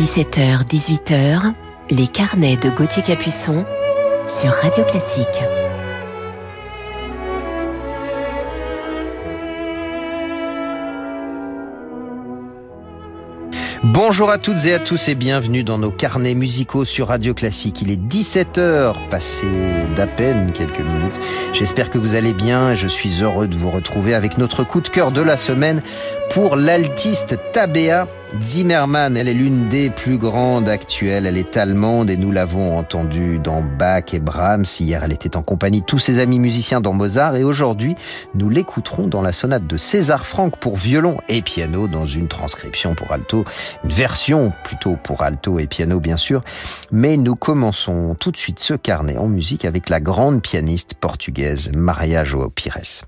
17h, 18h, les carnets de Gauthier Capuçon sur Radio Classique. Bonjour à toutes et à tous et bienvenue dans nos carnets musicaux sur Radio Classique. Il est 17h, passé d'à peine quelques minutes. J'espère que vous allez bien et je suis heureux de vous retrouver avec notre coup de cœur de la semaine pour l'altiste Tabea Zimmermann. Elle est l'une des plus grandes actuelles. Elle est allemande et nous l'avons entendue dans Bach et Brahms. Hier, elle était en compagnie de tous ses amis musiciens dans Mozart et aujourd'hui, nous l'écouterons dans la sonate de César Franck pour violon et piano dans une transcription pour alto, une version plutôt pour alto et piano bien sûr. Mais nous commençons tout de suite ce carnet en musique avec la grande pianiste portugaise Maria João Pires.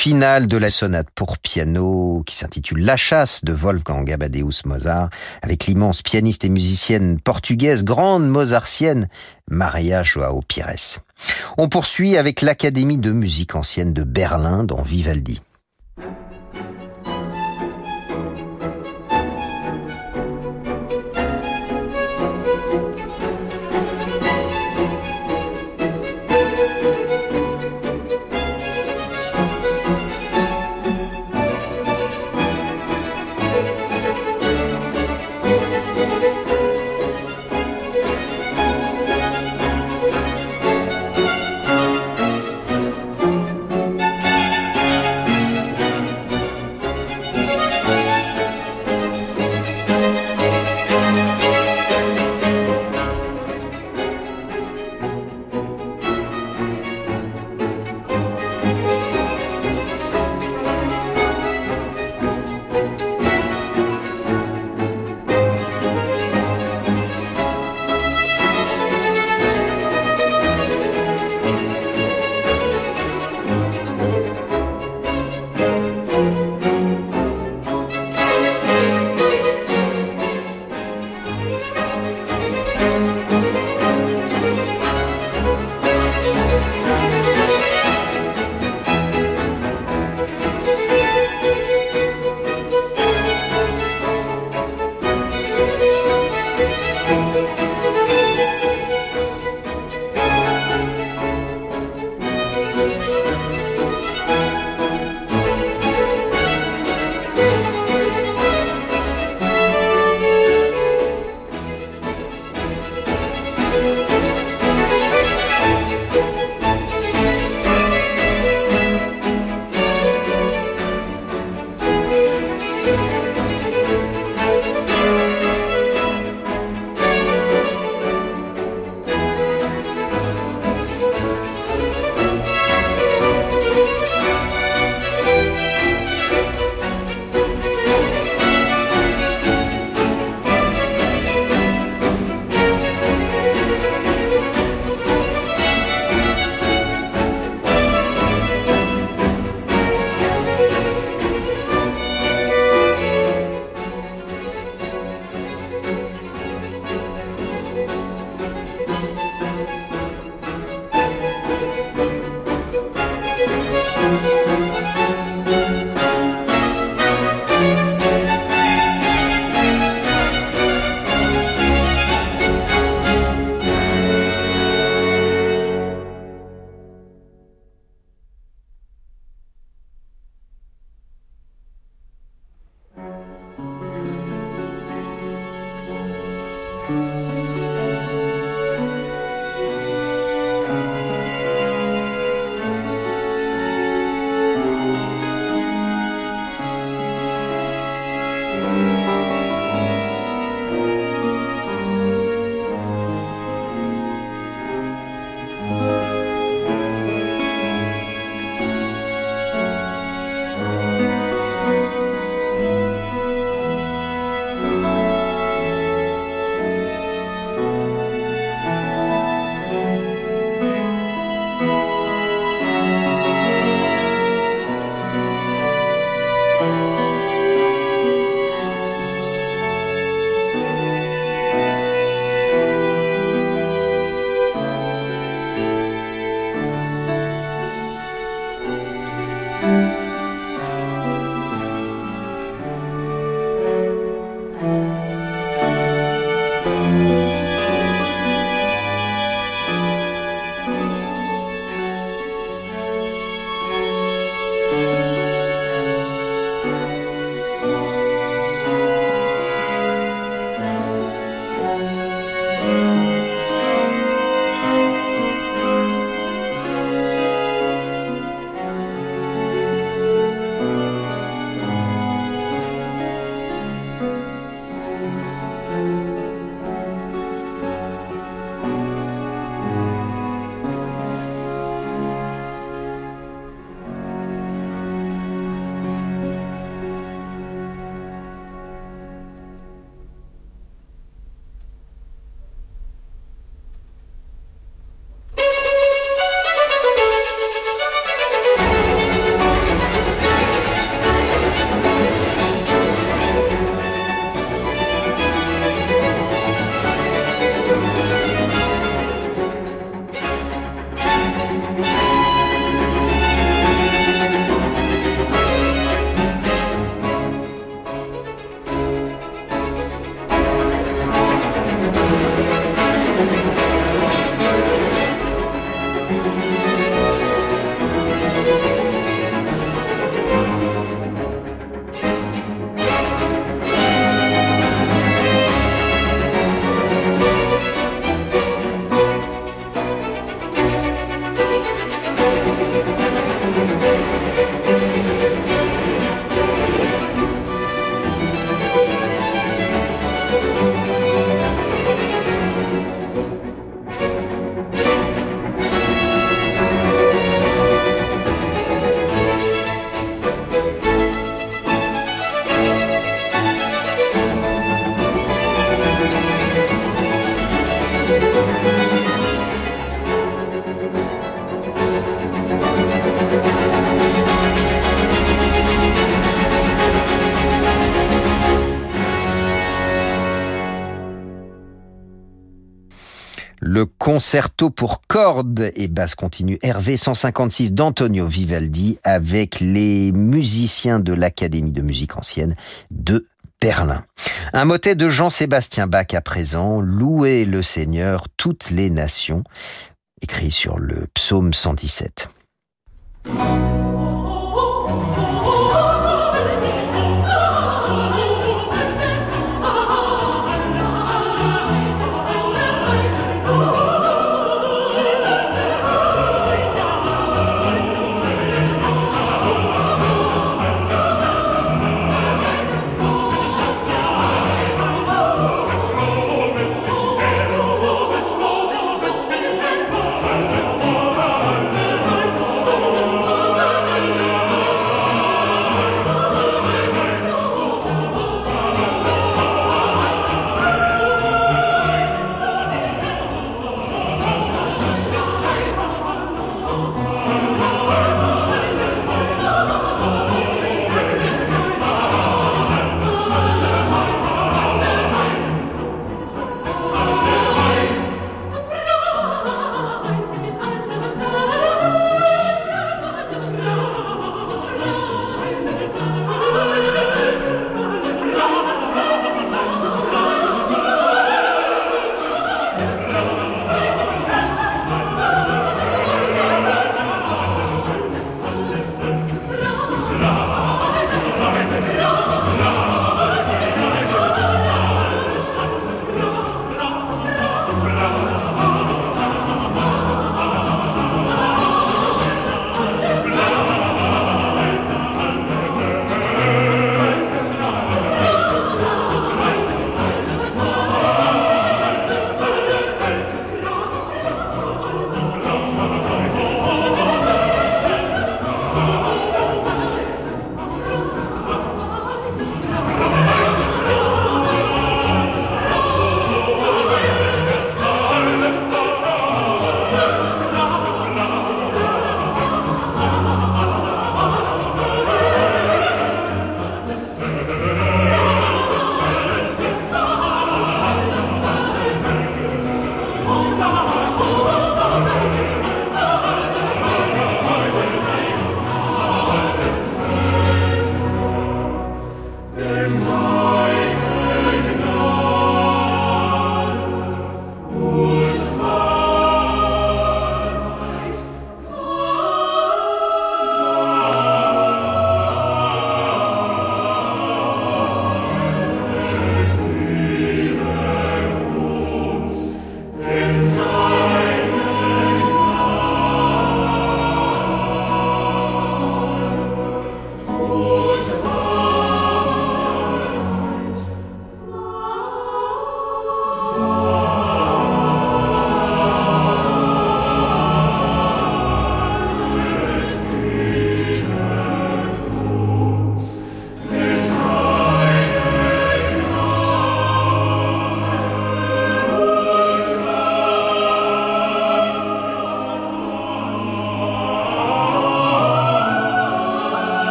finale de la sonate pour piano qui s'intitule La Chasse de Wolfgang Amadeus Mozart, avec l'immense pianiste et musicienne portugaise, grande mozartienne, Maria João Pires. On poursuit avec l'Académie de musique ancienne de Berlin dans Vivaldi. le concerto pour cordes et basse continue RV 156 d'Antonio Vivaldi avec les musiciens de l'Académie de musique ancienne de Berlin. Un motet de Jean-Sébastien Bach à présent, Louez le Seigneur, toutes les nations, écrit sur le psaume 117. Alleluia.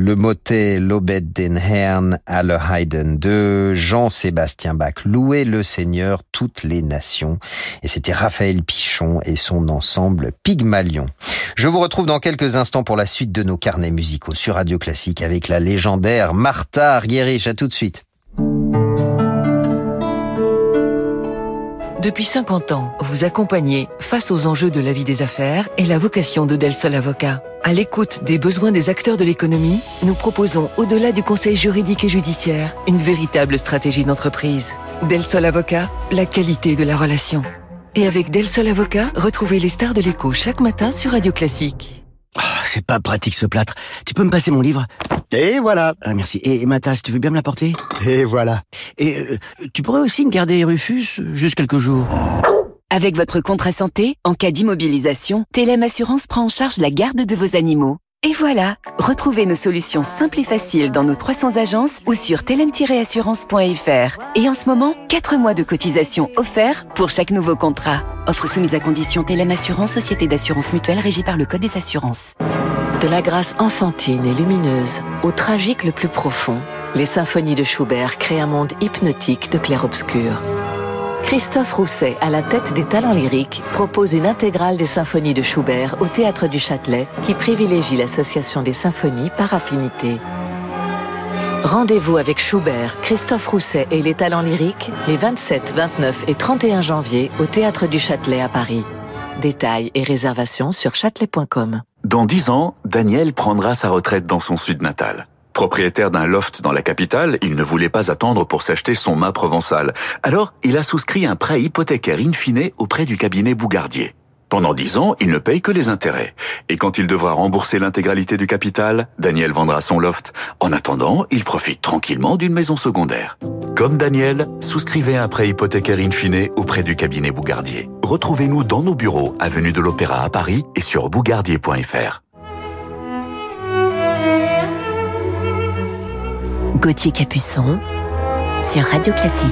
le motet Lobet den Herrn alle Heiden de Jean-Sébastien Bach. Louez le Seigneur, toutes les nations. Et c'était Raphaël Pichon et son ensemble Pygmalion. Je vous retrouve dans quelques instants pour la suite de nos carnets musicaux sur Radio Classique avec la légendaire Martha Argerich. À tout de suite. Depuis 50 ans, vous accompagnez face aux enjeux de la vie des affaires et la vocation de Del Sol Avocat. À l'écoute des besoins des acteurs de l'économie, nous proposons, au-delà du conseil juridique et judiciaire, une véritable stratégie d'entreprise. Del Sol Avocat, la qualité de la relation. Et avec Del Sol Avocat, retrouvez les stars de l'écho chaque matin sur Radio Classique. Oh, c'est pas pratique ce plâtre. Tu peux me passer mon livre ? Et voilà. Merci. Et ma tasse, tu veux bien me l'apporter ? Et voilà. Et tu pourrais aussi me garder Rufus juste quelques jours. Avec votre contrat santé, en cas d'immobilisation, Telem Assurance prend en charge la garde de vos animaux. Et voilà, retrouvez nos solutions simples et faciles dans nos 300 agences ou sur telem-assurance.fr. Et en ce moment, 4 mois de cotisation offerts pour chaque nouveau contrat. Offre soumise à condition. Telem Assurance, société d'assurance mutuelle régie par le Code des assurances. De la grâce enfantine et lumineuse au tragique le plus profond, les symphonies de Schubert créent un monde hypnotique de clair-obscur. Christophe Rousset, à la tête des talents lyriques, propose une intégrale des symphonies de Schubert au Théâtre du Châtelet qui privilégie l'association des symphonies par affinité. Rendez-vous avec Schubert, Christophe Rousset et les talents lyriques les 27, 29 et 31 janvier au Théâtre du Châtelet à Paris. Détails et réservations sur châtelet.com. Dans 10 ans, Daniel prendra sa retraite dans son sud natal. Propriétaire d'un loft dans la capitale, il ne voulait pas attendre pour s'acheter son mât provençal. Alors, il a souscrit un prêt hypothécaire in fine auprès du cabinet Bougardier. Pendant 10 ans, il ne paye que les intérêts. Et quand il devra rembourser l'intégralité du capital, Daniel vendra son loft. En attendant, il profite tranquillement d'une maison secondaire. Comme Daniel, souscrivez un prêt hypothécaire in fine auprès du cabinet Bougardier. Retrouvez-nous dans nos bureaux, avenue de l'Opéra à Paris et sur bougardier.fr. Gauthier Capuçon sur Radio Classique.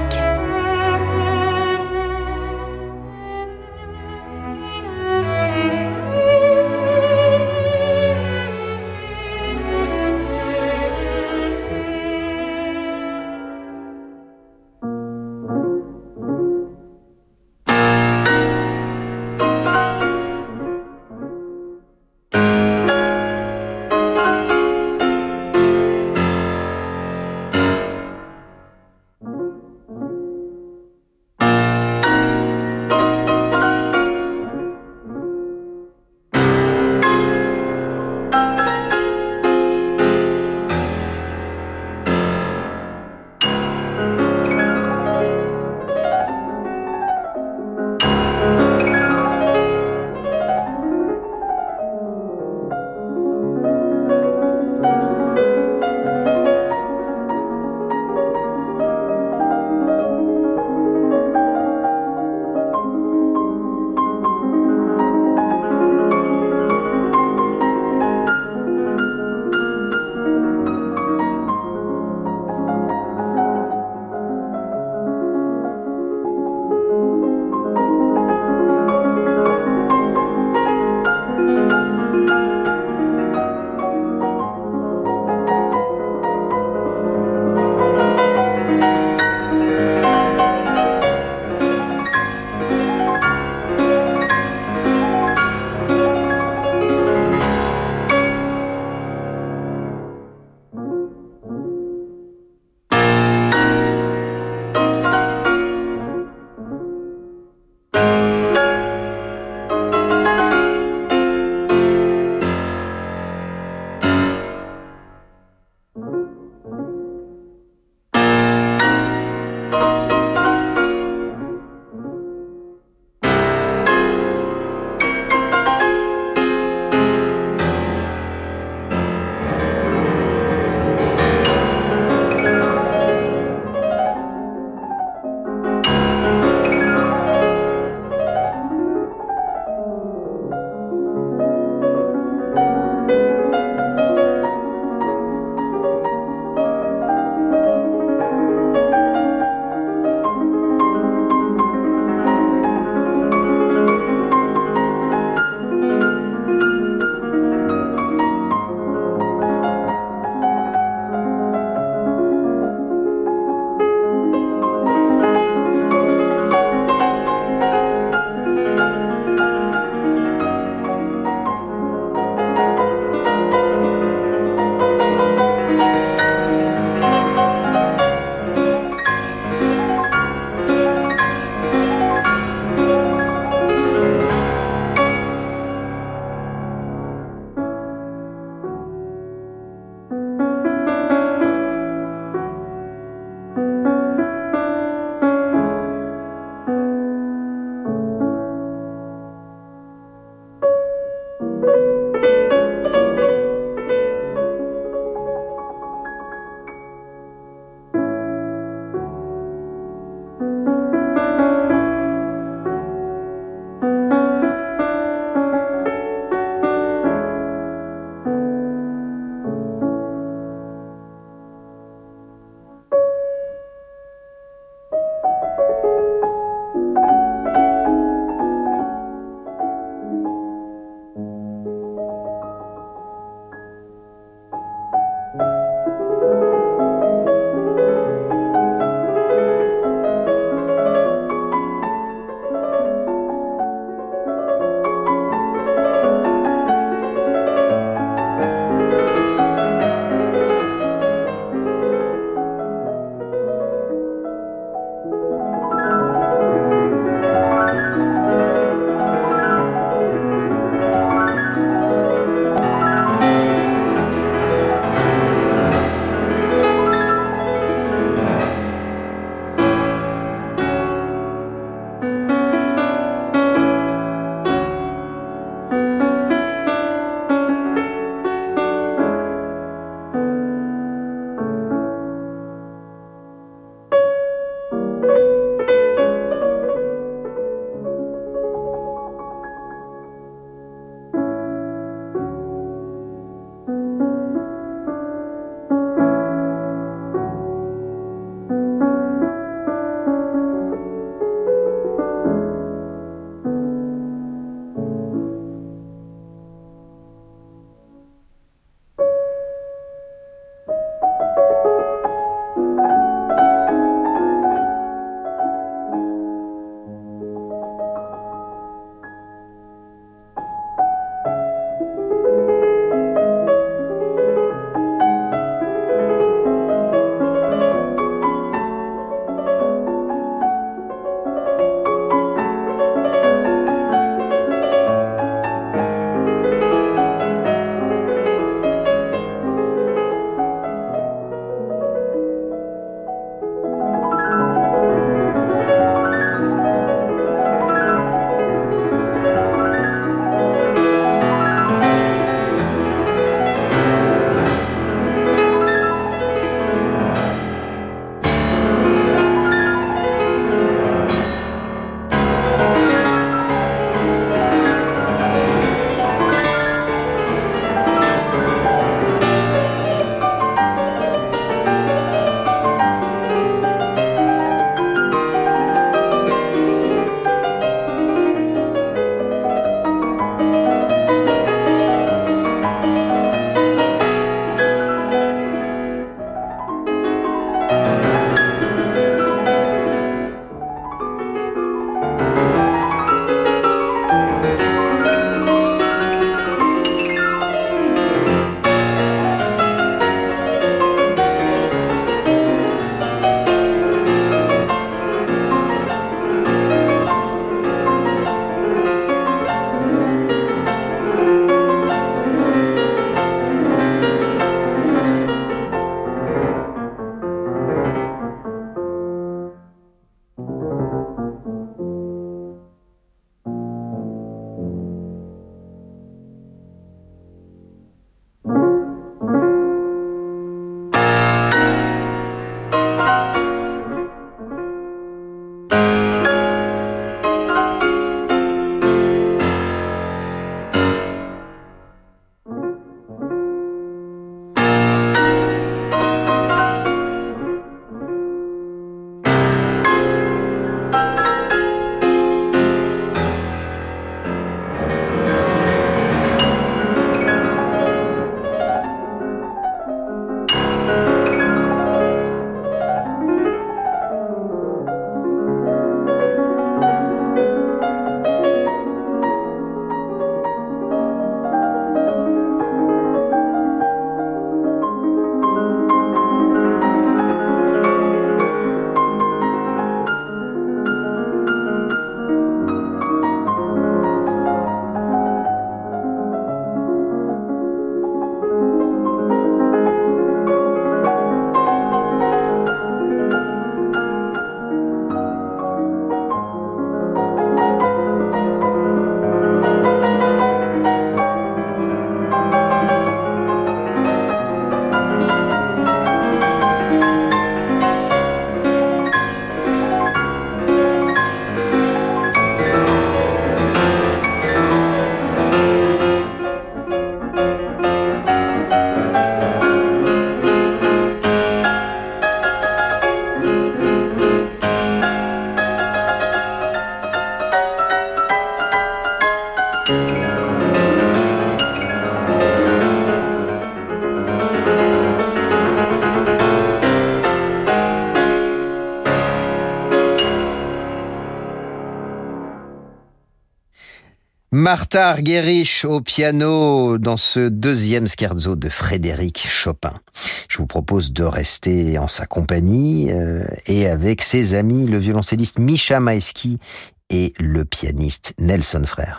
Martha Argerich au piano dans ce deuxième scherzo de Frédéric Chopin. Je vous propose de rester en sa compagnie et avec ses amis, le violoncelliste Misha Maïski et le pianiste Nelson Frère.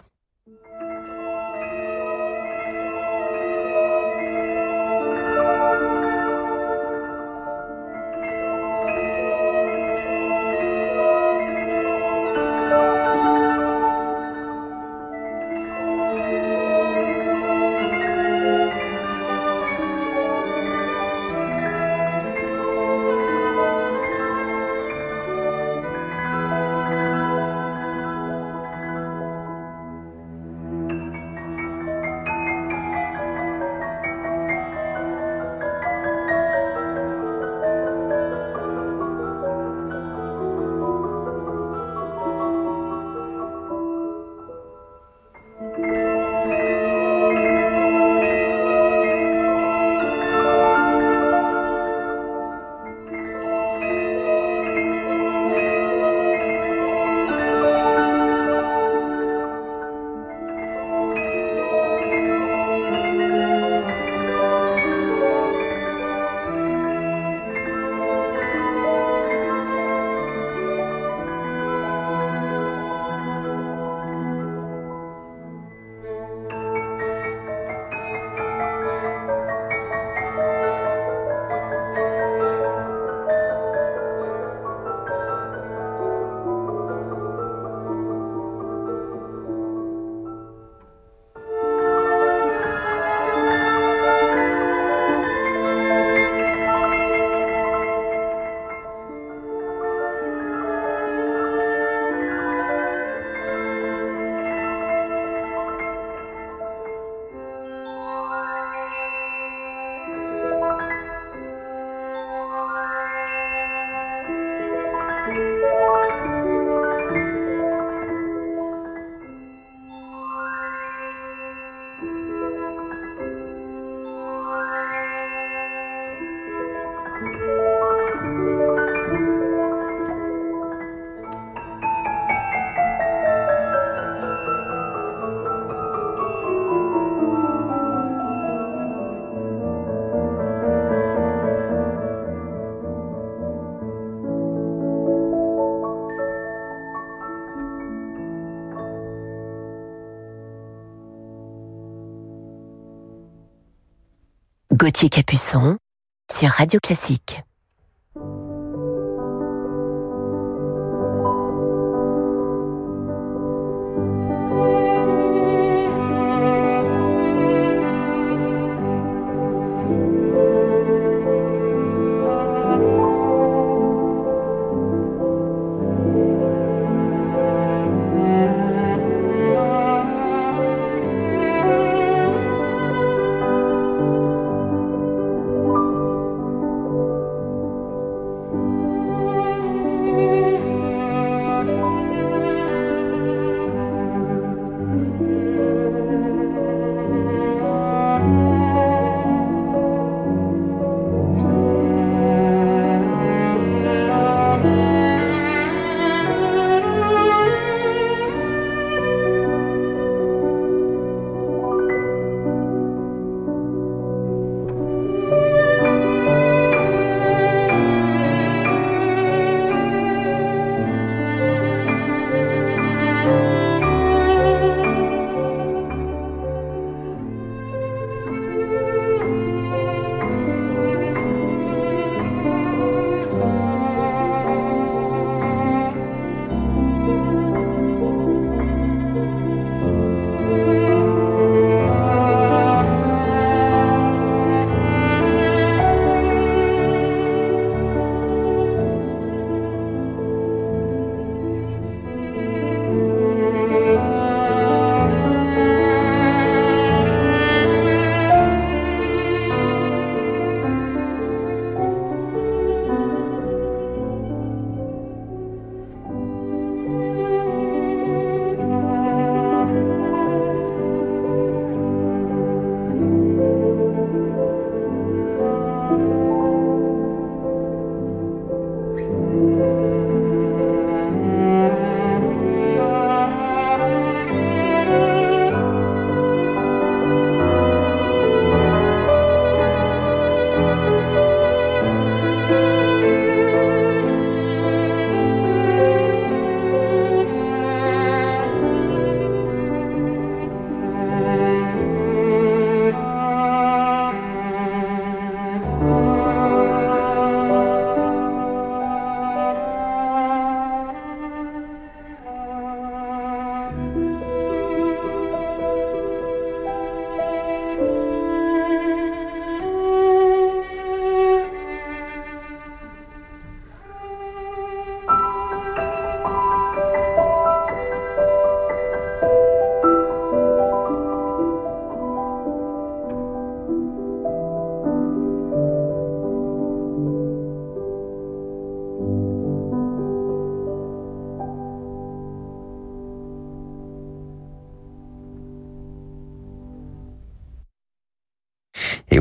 Gauthier Capuçon sur Radio Classique.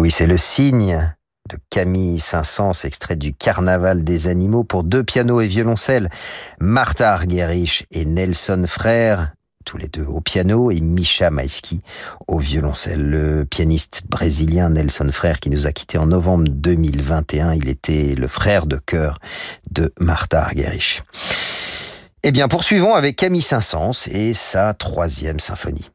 oui, c'est le cygne de Camille Saint-Saëns, extrait du Carnaval des animaux pour 2 pianos et violoncelle. Martha Argerich et Nelson Frère, tous les 2 au piano, et Mischa Maïski au violoncelle. Le pianiste brésilien Nelson Frère qui nous a quittés en novembre 2021, il était le frère de chœur de Martha Argerich. Eh bien, poursuivons avec Camille Saint-Saëns et sa 3e symphonie.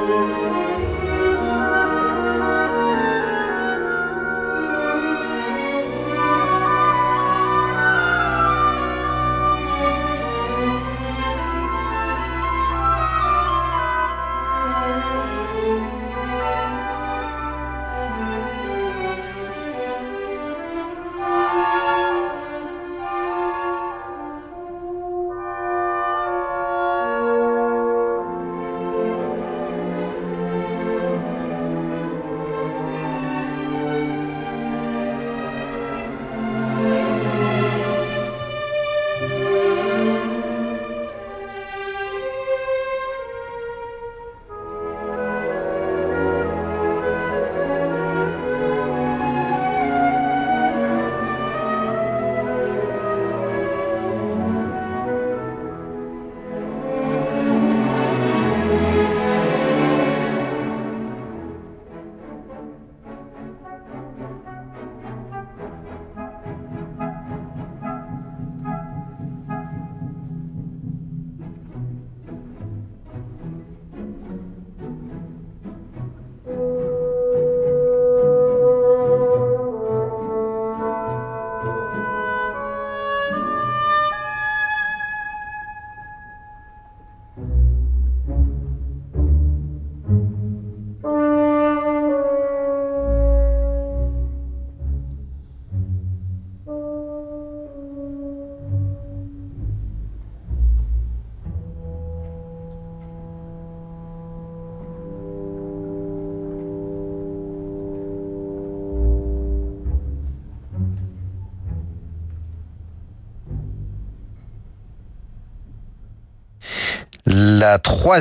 La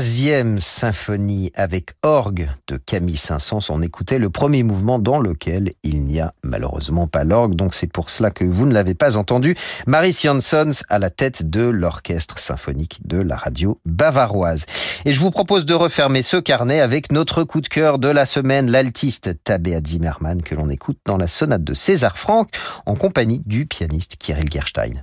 3e symphonie avec orgue de Camille Saint-Saëns. On écoutait le premier mouvement dans lequel il n'y a malheureusement pas l'orgue, donc c'est pour cela que vous ne l'avez pas entendu. Maris Jansons à la tête de l'orchestre symphonique de la radio bavaroise. Et je vous propose de refermer ce carnet avec notre coup de cœur de la semaine, l'altiste Tabea Zimmermann, que l'on écoute dans la sonate de César Franck en compagnie du pianiste Kirill Gerstein.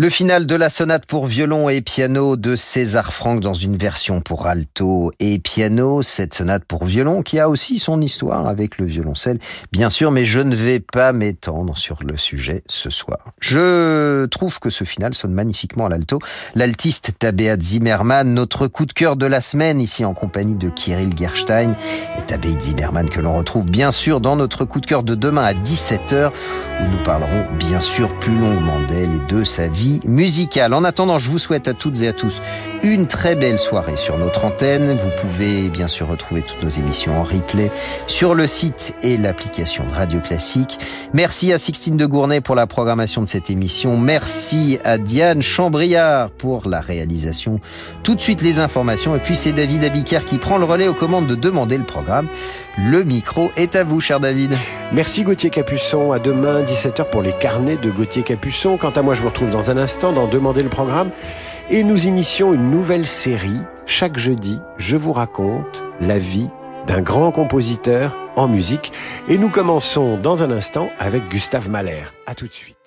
Le final de la sonate pour violon et piano de César Franck dans une version pour alto et piano. Cette sonate pour violon qui a aussi son histoire avec le violoncelle, bien sûr, mais je ne vais pas m'étendre sur le sujet ce soir. Je trouve que ce final sonne magnifiquement à l'alto. L'altiste Tabea Zimmermann, notre coup de cœur de la semaine, ici en compagnie de Kirill Gerstein et Tabea Zimmermann que l'on retrouve bien sûr dans notre coup de cœur de demain à 17h où nous parlerons bien sûr plus longuement d'elle et de sa vie musicale. En attendant, je vous souhaite à toutes et à tous une très belle soirée sur notre antenne. Vous pouvez bien sûr retrouver toutes nos émissions en replay sur le site et l'application de Radio Classique. Merci à Sixtine de Gournay pour la programmation de cette émission. Merci à Diane Chambriard pour la réalisation. Tout de suite les informations et puis c'est David Abiker qui prend le relais aux commandes de Demander le programme. Le micro est à vous, cher David. Merci Gauthier Capuçon. À demain, 17h pour les carnets de Gauthier Capuçon. Quant à moi, je vous retrouve dans un instant dans Demander le programme. Et nous initions une nouvelle série. Chaque jeudi, je vous raconte la vie d'un grand compositeur en musique. Et nous commençons dans un instant avec Gustave Mahler. À tout de suite.